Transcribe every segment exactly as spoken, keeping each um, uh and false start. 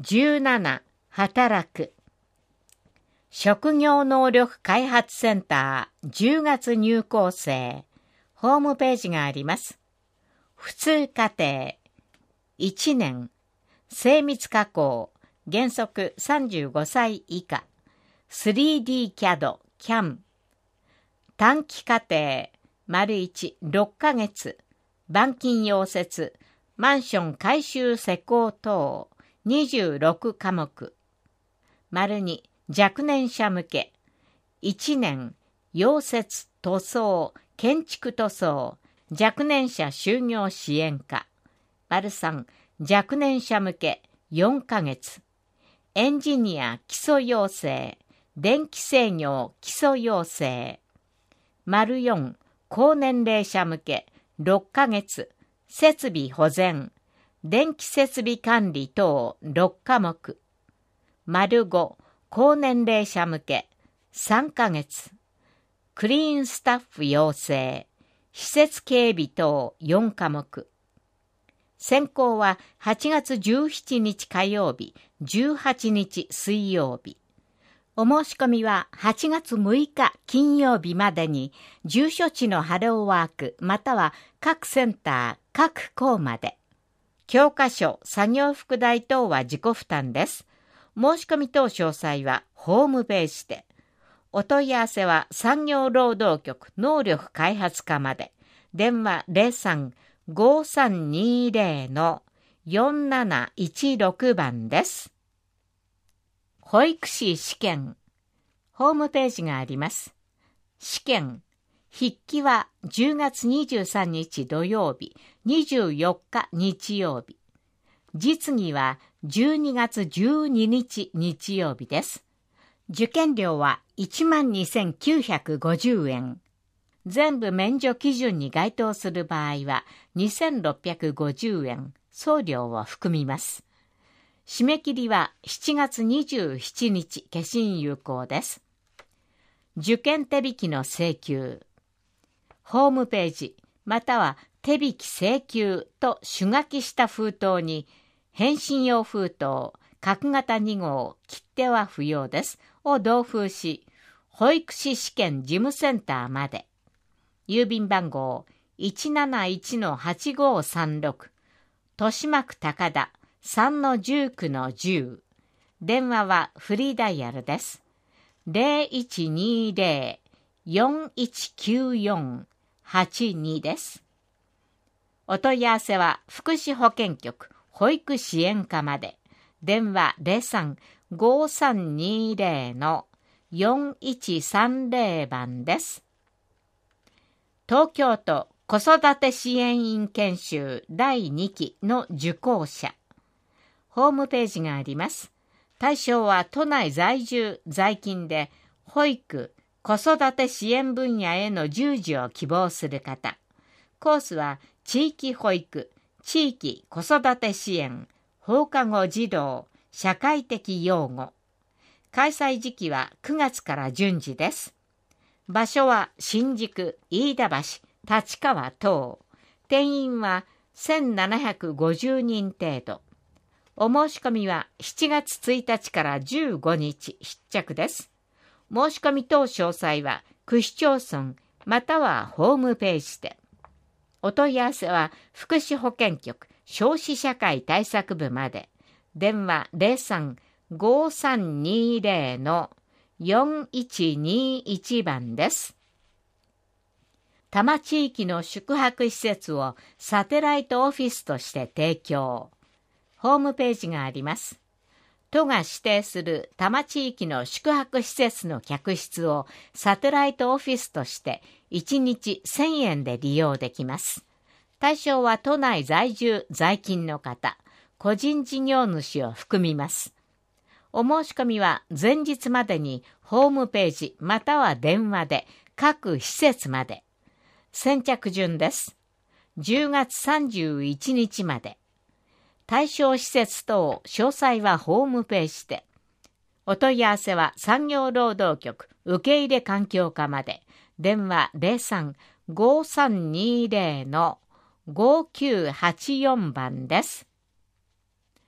じゅうなな、働く。職業能力開発センターじゅうがつ入校生、ホームページがあります。普通課程、いちねん、精密加工、原則さんじゅうごさい以下、スリーディー キャド、キャム、短期課程、丸いち、ろっかげつ、板金溶接、マンション改修施工等、にじゅうろくかもく。丸に、若年者向け、いちねん、溶接、塗装、建築塗装、若年者就業支援課。丸さん、若年者向け、よんかげつ。エンジニア基礎養成、電気制御基礎養成。丸よん、高年齢者向け、ろっかげつ。設備保全、電気設備管理等ろっかもく。丸ご、高年齢者向け、さんかげつ。クリーンスタッフ養成、施設警備等よんかもく。選考ははちがつじゅうしちにち火曜日、じゅうはちにち水曜日。お申し込みははちがつむいか金曜日までに、住所地のハローワークまたは各センター、各校まで。教科書、作業服代等は自己負担です。申し込み等詳細はホームページで。お問い合わせは産業労働局能力開発課まで。電話 ゼロさん ごさんにゼロ のよんなないちろく 番です。保育士試験。ホームページがあります。試験。筆記はじゅうがつにじゅうさんにち土曜日、にじゅうよっか日曜日。実技はじゅうにがつじゅうににち日曜日です。受験料はいちまんにせんきゅうひゃくごじゅうえん。全部免除基準に該当する場合はにせんろっぴゃくごじゅうえん、送料を含みます。締め切りはしちがつにじゅうしちにち消印有効です。受験手引きの請求。ホームページまたは手引き請求と手書きした封筒に返信用封筒、角型にごう、切手は不要です。を同封し、保育士試験事務センターまで。郵便番号 いちなないちのはちごさんろく、豊島区高田 さんのじゅうきゅうのじゅう。電話はフリーダイヤルです。ゼロいちにゼロ よんいちきゅうよん はちにです。お問い合わせは福祉保健局保育支援課まで。電話 ゼロさん ごさんにゼロ のよんいちさんゼロ 番です。東京都子育て支援員研修だいにきの受講者。ホームページがあります。対象は都内在住在勤で保育、子育て支援分野への従事を希望する方。コースは地域保育、地域子育て支援、放課後児童、社会的養護。開催時期はくがつから順次です。場所は新宿、飯田橋、立川等。定員はせんななひゃくごじゅうにん程度。お申し込みはしちがつついたちからじゅうごにち必着です。申し込み等詳細は区市町村またはホームページで。お問い合わせは福祉保健局少子社会対策部まで。電話 ゼロさん ごさんにゼロ のよんいちにいち 番です。多摩地域の宿泊施設をサテライトオフィスとして提供。ホームページがあります。都が指定する多摩地域の宿泊施設の客室をサテライトオフィスとしていちにちせんえんで利用できます。対象は都内在住在勤の方、個人事業主を含みます。お申し込みは前日までにホームページまたは電話で各施設まで。先着順です。じゅうがつさんじゅういちにちまで。対象施設等詳細はホームページで。お問い合わせは産業労働局受け入れ環境課まで。電話 ゼロさん ごさんにゼロ のごきゅうはちよん 番です。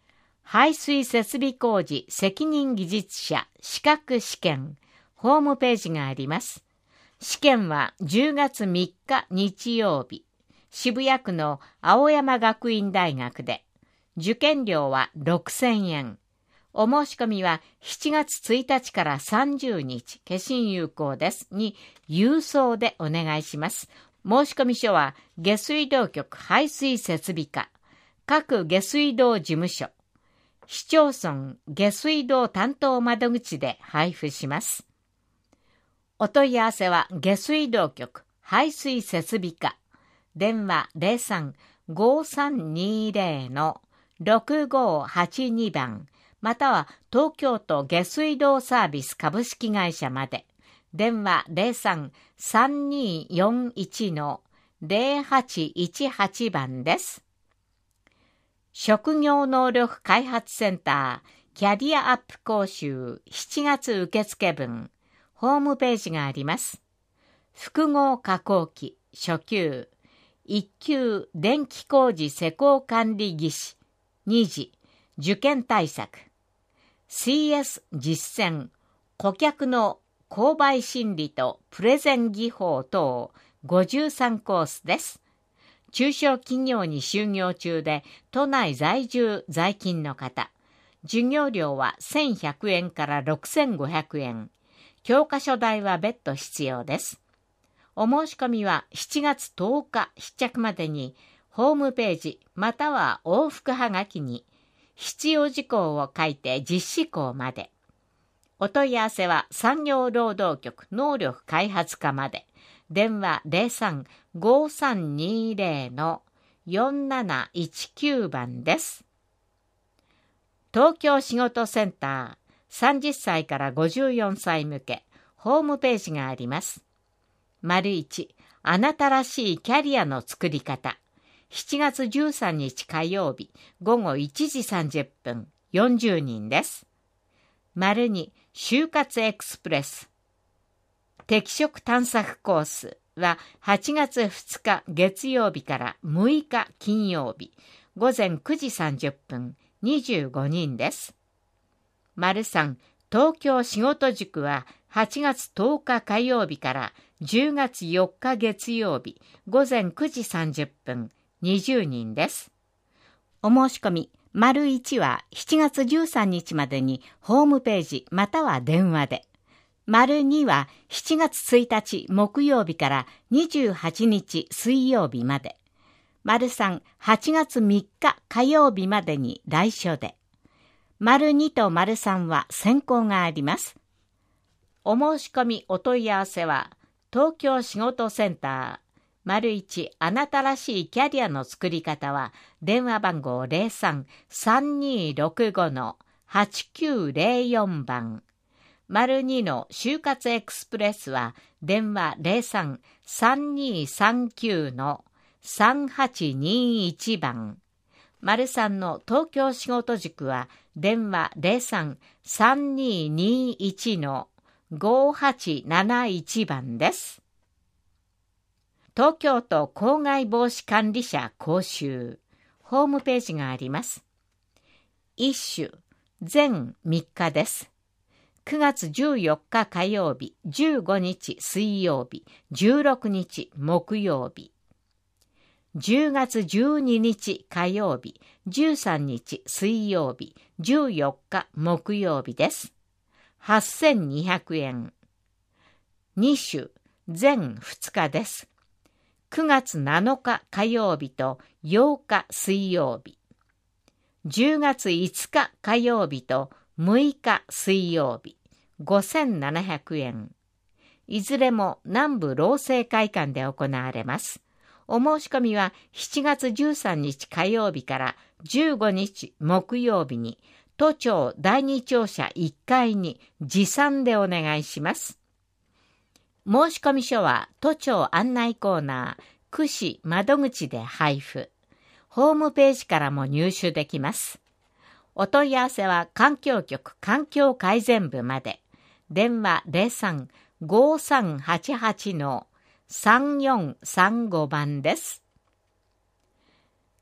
排水設備工事責任技術者資格試験、ホームページがあります。試験はじゅうがつみっか日曜日、渋谷区の青山学院大学で、受験料はろくせんえん。お申し込みはしちがつついたちからさんじゅうにち、消印有効です、に郵送でお願いします。申し込み書は下水道局排水設備課、各下水道事務所、市町村下水道担当窓口で配布します。お問い合わせは下水道局排水設備課、電話 ゼロさん ごーさんにーゼロ ろくごーはちに 番、または東京都下水道サービス株式会社まで、電話 ゼロさん さんにーよんいち ゼロはちいちはち 番です。職業能力開発センターキャリアアップ講習しちがつ受付分、ホームページがあります。複合加工機初級、いっきゅう電気工事施工管理技師、に次受験対策、シーエス 実践、顧客の購買心理とプレゼン技法等ごじゅうさんコースです。中小企業に就業中で都内在住在勤の方、授業料はせんひゃくえんからろくせんごひゃくえん、教科書代は別途必要です。お申し込みはしちがつとおか必着までにホームページまたは往復はがきに必要事項を書いて実施校まで。お問い合わせは産業労働局能力開発課まで。電話 ゼロさん ごーさんにーゼロ よんなないちきゅう 番です。東京仕事センターさんじゅっさいからごじゅうよんさい向けホームページがあります。丸いち、あなたらしいキャリアの作り方。しちがつじゅうさんにち火曜日ごごいちじさんじゅっぷん、よんじゅうにんです。丸に、就活エクスプレス。適職探索コースははちがつふつか月曜日からむいか金曜日ごぜんくじさんじゅっぷん、にじゅうごにんです。丸さん、東京仕事塾ははちがつとおか火曜日からじゅうがつよっか月曜日ごぜんくじさんじゅっぷん、にじゅうにんです。お申し込み、丸いちはしちがつじゅうさんにちまでにホームページまたは電話で。丸にはしちがつついたち木曜日からにじゅうはちにち水曜日まで。丸さん、はちがつみっか火曜日までに来所で。丸にと丸さんは選考があります。お申し込みお問い合わせは、東京仕事センター、丸いちあなたらしいキャリアの作り方は、電話番号 ゼロさん さんにーろくご はちきゅうゼロよん 番。丸にの就活エクスプレスは、電話 ゼロさん さんにーさんきゅう さんはちにいち 番。丸さんの東京仕事塾は、電話 ゼロさん さんにーにいち ごはちなないち 番です。東京都公害防止管理者講習、ホームページがあります。一種、全みっかです。くがつじゅうよっか火曜日、じゅうごにち水曜日、じゅうろくにち木曜日。じゅうがつじゅうににち火曜日、じゅうさんにち水曜日、じゅうよっか木曜日です。はっせんにひゃくえん。に種、全ふつかです。くがつなのか火曜日とようか水曜日。じゅうがついつか火曜日とむいか水曜日、ごせんななひゃくえん。いずれも南部労政会館で行われます。お申し込みはしちがつじゅうさんにち火曜日からじゅうごにち木曜日に都庁だいに庁舎いっかいに持参でお願いします。申し込み書は都庁案内コーナー、区市窓口で配布。ホームページからも入手できます。お問い合わせは環境局環境改善部まで。電話 ゼロさん ごーさんはちはち さんよんさんご 番です。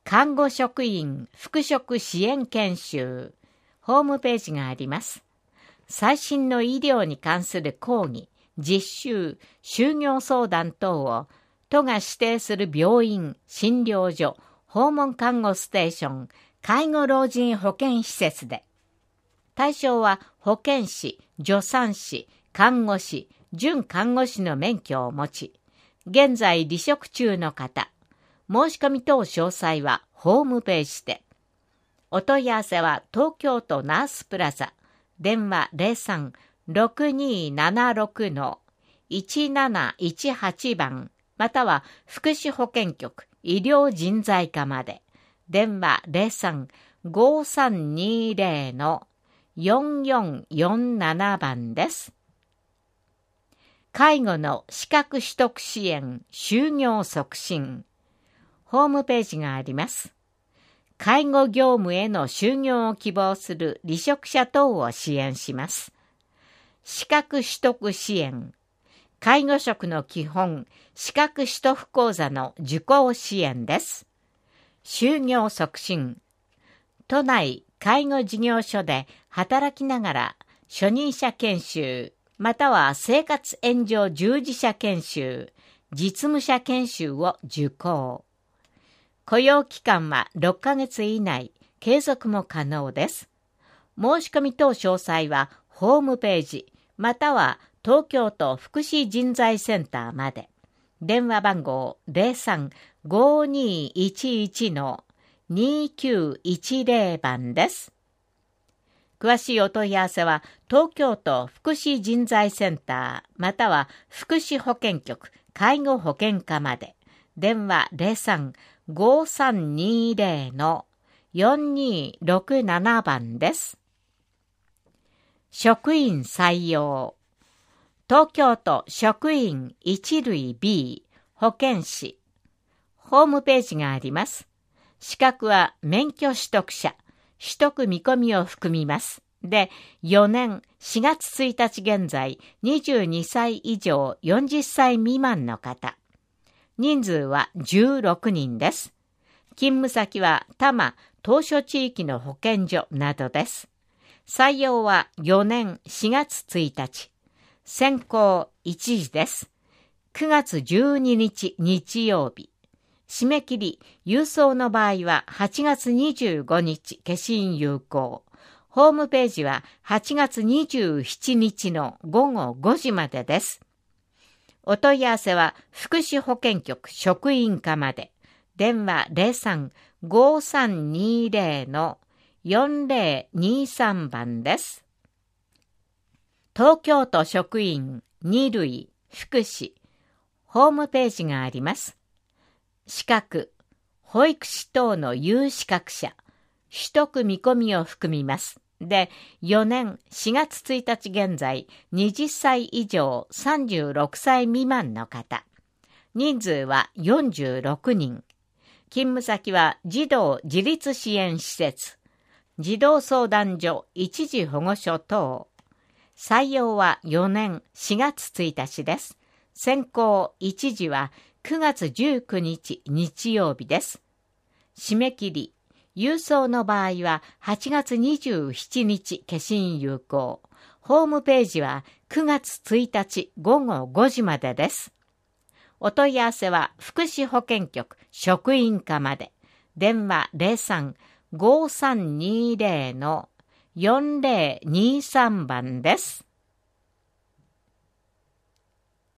看護職員復職支援研修、ホームページがあります。最新の医療に関する講義、実習、就業相談等を都が指定する病院、診療所、訪問看護ステーション、介護老人保健施設で。対象は保健師、助産師、看護師、準看護師の免許を持ち、現在離職中の方、申し込み等詳細はホームページで。お問い合わせは東京都ナースプラザ、電話 ゼロさん ろくにーななろく いちなないちはち 番、または福祉保健局医療人材課まで、電話 ゼロさん ごーさんにーぜろ よんよんよんなな 番です。介護の資格取得支援、就業促進。ホームページがあります。介護業務への就業を希望する離職者等を支援します。資格取得支援。介護職の基本、資格取得講座の受講支援です。就業促進。都内介護事業所で働きながら初任者研修、または生活援助従事者研修、実務者研修を受講。雇用期間はろっかげつ以内、継続も可能です。申し込み等詳細はホームページ、または東京都福祉人材センターまで。電話番号 ゼロさん ごーにーいちいち にーきゅういちぜろ 番です。詳しいお問い合わせは東京都福祉人材センターまたは福祉保健局介護保険課まで。電話 ゼロさん ごーさんにーぜろ よんにーろくなな 番です。職員採用。東京都職員一類 ビー 保健師。ホームページがあります。資格は免許取得者。取得見込みを含みます。で、よねんしがつついたち現在、にじゅうにさい以上よんじゅっさい未満の方。人数はじゅうろくにんです。勤務先は多摩、島嶼地域の保健所などです。採用はよねんしがつついたち。選考いちじです。くがつじゅうににち日曜日。締め切り、郵送の場合ははちがつにじゅうごにち消印有効。ホームページははちがつにじゅうしちにちのごごごじまでです。お問い合わせは福祉保健局職員課まで。電話 ゼロさん ごーさんにーぜろ よんぜろにさん 番です。東京都職員に類福祉。ホームページがあります。資格、保育士等の有資格者、取得見込みを含みます。で、よねんしがつついたち現在、はたち以上さんじゅうろくさい未満の方。人数はよんじゅうろくにん。勤務先は児童自立支援施設、児童相談所、一時保護所等。採用はよねんしがつついたちです。選考いちじはくがつじゅうくにち日曜日です。締め切り、郵送の場合ははちがつにじゅうしちにち消印有効。ホームページはくがつついたちごごごじまでです。お問い合わせは福祉保健局職員課まで。電話 ゼロさん ごーさんにーぜろ よんぜろにさん 番です。